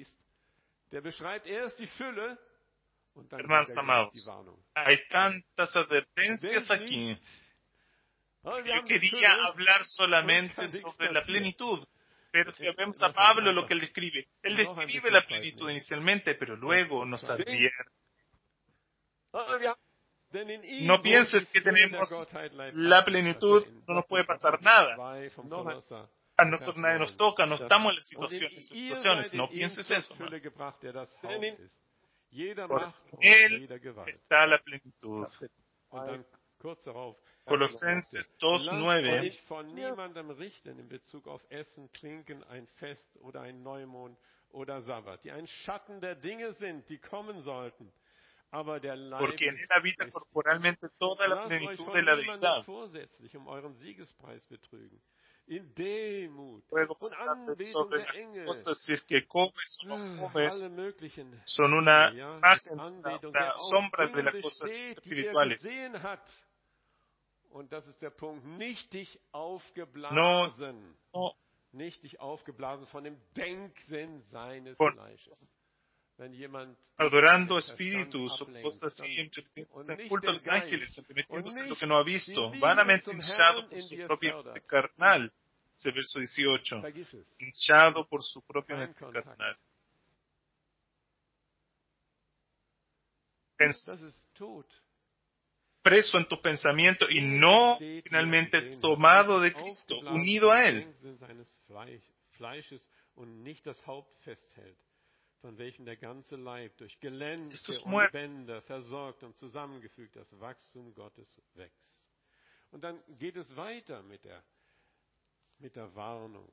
Hermanos amados, hay tantas advertencias aquí. Yo quería hablar solamente sobre la plenitud, pero si vemos a Pablo lo que él describe, él describe la plenitud inicialmente, pero luego nos advierte. No pienses que tenemos la plenitud, no nos puede pasar nada. No, a nosotros nadie nos toca, no estamos en las situaciones, situaciones. No pienses eso. Por él está la plenitud. Colosenses dos nueve. Von niemandem richten in Bezug auf Essen, Trinken, ein Fest oder ein Neumond oder Sabbat, die ein Schatten der Dinge sind, die kommen sollten. Aber der Leib Porque en él habita corporalmente toda la plenitud de la deidad. Vorsätzlich um euren Siegespreis betrügen. In Demut Luego, und Anbetung der Engel. Cosas, si es que comes o no comes, alle möglichen son una ja, imagen, Anbetung, una sombra de las cosas espirituales. Und das ist der Punkt, nicht dich aufgeblasen, no, no. nicht dich aufgeblasen von dem Denksinn seines Por, Fleisches. Wenn jemand adorando espíritus o cosas así, en culto a los ángeles, metiéndose en lo que no ha visto, vanamente hinchado por su propia mente carnal, ese verso dieciocho, hinchado por su propia mente carnal. Pens preso en tus pensamientos y no finalmente tomado de Cristo, unido a Él. Von welchem der ganze Leib durch Gelenke und muerto. Bänder versorgt und zusammengefügt das Wachstum Gottes wächst. Und dann geht es weiter mit der, mit der Warnung.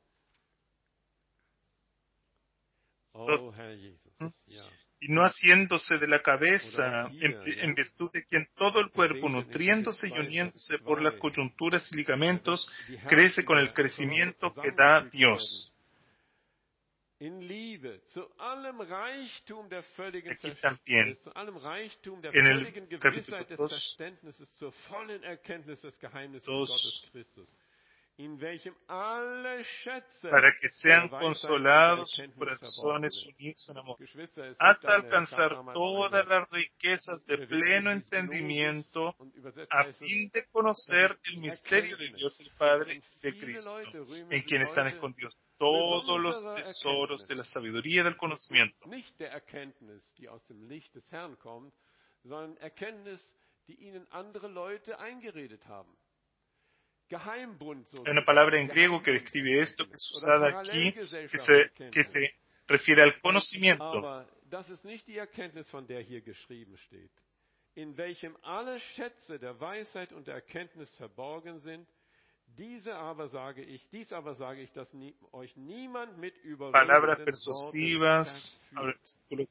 Oh, Herr Jesus. Ja. Y no haciéndose de la cabeza, en, en virtud de quien todo el cuerpo, nutriéndose y uniéndose por las coyunturas y ligamentos, crece con el crecimiento que da Dios. In Liebe, zu allem Reichtum der völligen Aquí también, Verständnis, zu allem Reichtum der en el völligen Gewissheit des dos, Verständnisses, zur vollen Erkenntnis des Geheimnisses dos, Gottes Christus, in welchem alle Schätze para que sean der consolados sus Weisheit und der Erkenntnis corazones verborgen unidos en amor, Geschwister, es gibt hasta eine, alcanzar sag mal, todas eine las riquezas de pleno entendimiento, a fin de conocer el misterio de Dios el Padre y de Cristo, en quien están escondidos todos los tesoros de la sabiduría y del conocimiento. Nicht der Erkenntnis, die aus dem Licht des Herrn kommt, sondern Erkenntnis, die ihnen andere Leute eingeredet haben. Geheimbund, Hay una palabra en griego que describe esto, que es usada aquí, que se, que se refiere al conocimiento. Aber das ist nicht die Erkenntnis, von der hier geschrieben steht, in welchem alle Schätze der Weisheit und der Erkenntnis verborgen sind. Diese aber sage ich, dies aber sage ich, dass nie, euch niemand mit Palabras überredenden persuasivas, Worten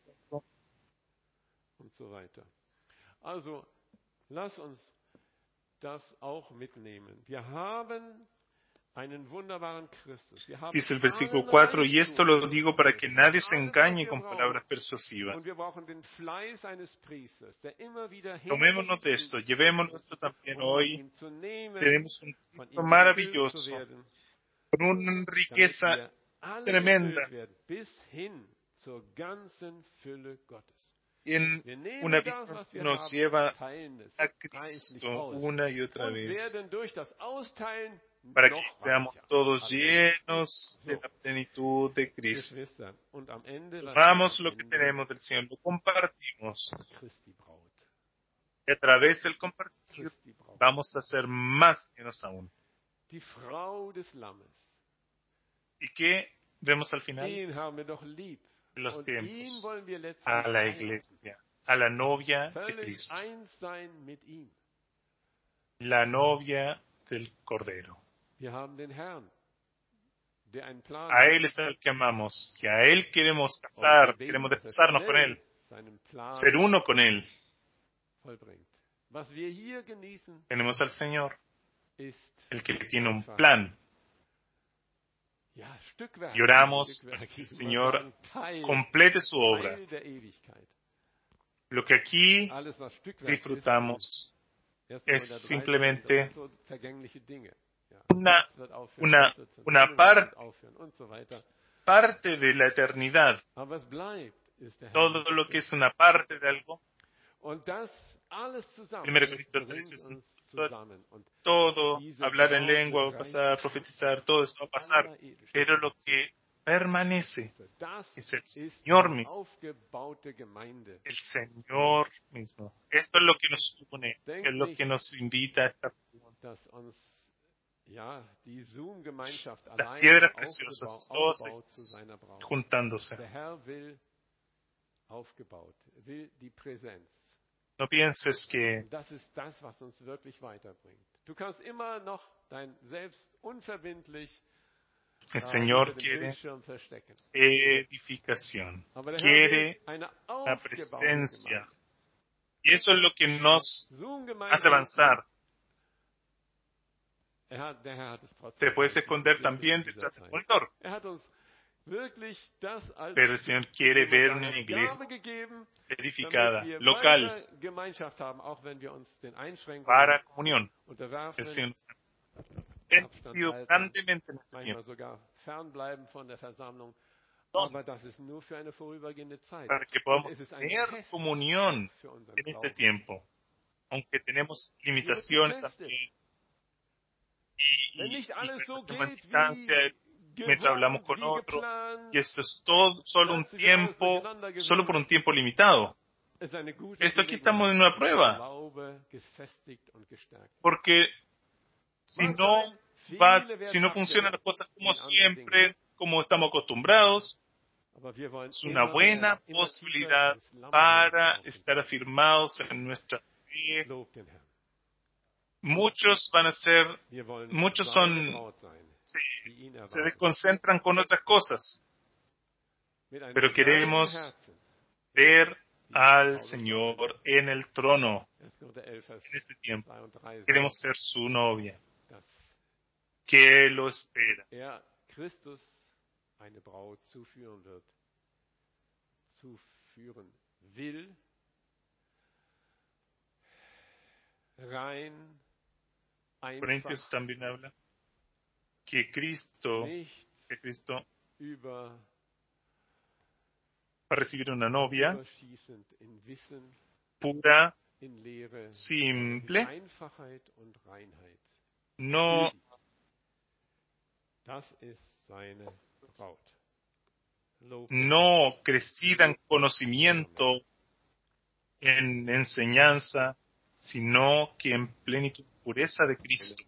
und so weiter. Also, lass uns das auch mitnehmen. Wir haben einen wunderbaren Christus. Wir haben dice el versículo cuatro, y esto lo digo para que nadie se engañe con palabras persuasivas. Und wir brauchen den Fleiß eines Priesters, der immer wieder Tomémonos de esto, llevémonos esto también hoy. ihn zu nehmen, Tenemos un von Cristo ihm maravilloso, zu werden, con una damit riqueza wir alle tremenda, erfüllt werden, bis hin zur ganzen Fülle Gottes. en Wir nehmen una das, visión was que wir nos haben, lleva teilen es a reichlich Cristo aus una y otra und vez, werden durch das Austeilen para que noch seamos reicher. todos Amen. llenos de So. la plenitud de Cristo. Geschwister, und am Ende, was Tomamos wir lo am que Ende tenemos del Señor, lo compartimos, Christi Braut. y a través del compartir Christi Braut. vamos a ser más llenos aún. Die Frau des Lammes. ¿Y qué vemos al final? Ihn haben wir doch lieb. De los Und ihn tiempos, wollen wir letztlich a la heiraten. iglesia, a la novia de Völlig Cristo, eins sein mit ihm. la novia del Cordero. Wir haben den Herrn, der einen Plan A hat. Él es el que amamos, que a Él queremos Und casar, wir queremos beten, dass er desposarnos con schnell Él, seinen Plan ser uno con Él. vollbringt. Was wir hier genießen, Tenemos al Señor, ist el que tiene un einfach, plan, ja, Stückwerk. y oramos Stückwerk, para que el ich will Señor sagen, Teil, complete su obra. Teil der Ewigkeit. Lo que aquí Alles, was Stückwerk disfrutamos ist, es simplemente so vergängliche Dinge. Ja, una, das wird aufhören, una, das wird zu una tun, das par- wird aufhören und so weiter. parte de la eternidad. Aber was bleibt, ist der Herr. Todo lo que es una parte de algo, Und das alles zusammen, Primero das Corintios bringt trece es un- uns zusammen. Und todo, diese hablar en Braut lengua, wird va a pasar, reich profetizar, todo eso va a pasar. aller Ewigkeit. Pero lo que permanece Das es el ist Señor eine mismo, aufgebaute Gemeinde. el Señor mismo. Esto es lo que nos supone, es lo que nos invita a esta Dass uns ja die Zoom-Gemeinschaft las allein piedras aufgebaut, preciosas, todas aufgebaut zu seiner Braut. juntándose. Der Herr will aufgebaut, will die Präsenz. No pienses que Und das ist das, was uns wirklich weiterbringt. Du kannst immer noch dein Selbst unverbindlich el äh, Señor hinter dem quiere Bildschirm verstecken. edificación, Aber der quiere Herr will eine la aufgebaute presencia. Gemeinde. Y eso es lo que nos Zoom-Gemeinde hace avanzar. Er hat, der Herr hat es trotzdem Te puedes nicht esconder in también dieser detrás del Zeit. monitor. Er hat uns wirklich das als Pero el Señor quiere wie man ver sagt, una als iglesia Gabe gegeben, edificada, damit wir local, weiter Gemeinschaft haben, auch wenn wir uns den Einschränkungen para comunión. unterwerfen, El Señor nos Abstand ha bendecido halten, grandemente en este manchmal tiempo sogar fernbleiben von der Versammlung. Todo. Aber das ist nur für eine vorübergehende Zeit. para que Und podamos es ist ein tener Test comunión für unseren en este Glauben. tiempo, aunque tenemos Wir wird limitaciones getestet. también. Y, Wenn y, nicht y alles so tenemos geht distancia wie mientras hablamos gewohnt, con wie otros, geplant, y esto es todo solo un plötzlich wird alles tiempo, durcheinander solo por gewürfelt. un tiempo limitado. Es ist eine gute Esto aquí Gelegenheit, estamos en una dass prueba, der Glaube gefestigt und gestärkt wird. porque si Mag no sein, va, viele werden si no funcionan las abgelenkt cosas como mit anderen siempre, Dingen. como estamos acostumbrados, Aber wir wollen es una immer buena mehr, immer posibilidad tiefer ins Lamm para hinauftauchen. estar afirmados en nuestra fe. Lob den Herrn. Muchos van a ser, Wir wollen muchos seine son, Braut sein, se, die ihn se erwartet. desconcentran con otras cosas, Mit einem pero gerechten queremos Herzen. ver Wie al Paulus Señor en el trono erster Korinther elf, Vers en este tiempo. zweiunddreißig. Queremos ser su novia, Dass que lo espera. er Christus eine Braut zuführen wird, zuführen will, rein, Corintios einfach, también habla que Cristo, nichts que Cristo va über, a recibir una novia überschießend in Wissen, pura, in Lehre, simple, in Einfachheit und Reinheit. no, Das ist seine Braut. Lob no crecida en conocimiento, en enseñanza, sino que en plenitud pureza de Cristo.